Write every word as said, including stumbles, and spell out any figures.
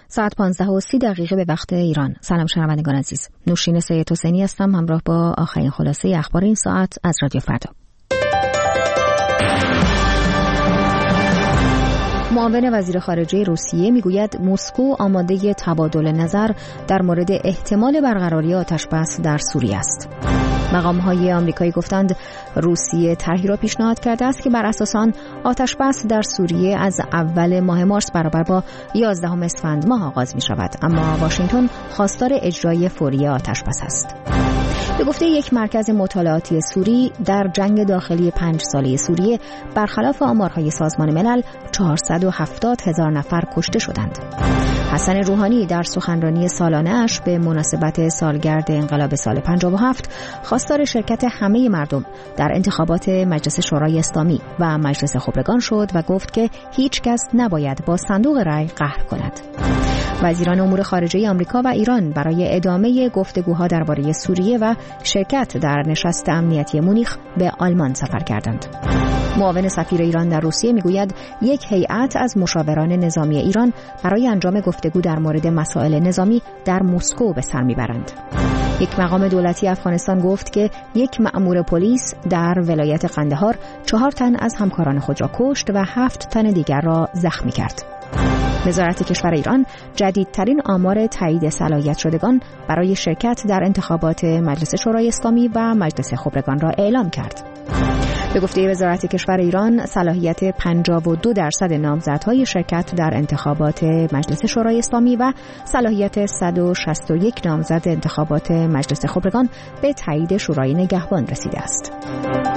ساعت پانزده و سی دقیقه به وقت ایران. سلام شنوندگان عزیز. نوشین سید حسینی هستم همراه با آخرین خلاصه اخبار این ساعت از رادیو فردا. معاون وزیر خارجه روسیه میگوید مسکو آماده تبادل نظر در مورد احتمال برقراری آتش‌بس در سوریه است. مقام‌های آمریکایی گفتند روسیه طرحی را پیشنهاد کرده است که بر اساس آن آتش‌بس در سوریه از اول ماه مارس برابر با یازدهم اسفند ماه آغاز می‌شود، اما واشنگتن خواستار اجرای فوری آتش‌بس است. به گفته یک مرکز مطالعاتی سوری، در جنگ داخلی پنج ساله سوریه برخلاف آمارهای سازمان ملل چهارصد و هفتاد هزار نفر کشته شدند. حسن روحانی در سخنرانی سالانه‌اش به مناسبت سالگرد انقلاب سال پنجاه و هفت خواستار شرکت همه مردم در انتخابات مجلس شورای اسلامی و مجلس خبرگان شد و گفت که هیچ کس نباید با صندوق رای قهر کند. وزیران امور خارجه آمریکا و ایران برای ادامه گفتگوها درباره سوریه و شرکت در نشست امنیتی مونیخ به آلمان سفر کردند. معاون سفیر ایران در روسیه میگوید یک هیئت از مشاوران نظامی ایران برای انجام گفتگو در مورد مسائل نظامی در مسکو به سر میبرند. یک مقام دولتی افغانستان گفت که یک مأمور پلیس در ولایت قندهار چهار تن از همکاران خود را کشت و هفت تن دیگر را زخمی کرد. وزارت کشور ایران جدیدترین آمار تایید صلاحیت شدگان برای شرکت در انتخابات مجلس شورای اسلامی و مجلس خبرگان را اعلام کرد. به گفته وزارت کشور ایران، صلاحیت پنجاه و دو درصد نامزدهای شرکت در انتخابات مجلس شورای اسلامی و صلاحیت صد و شصت و یک نامزد انتخابات مجلس خبرگان به تایید شورای نگهبان رسیده است.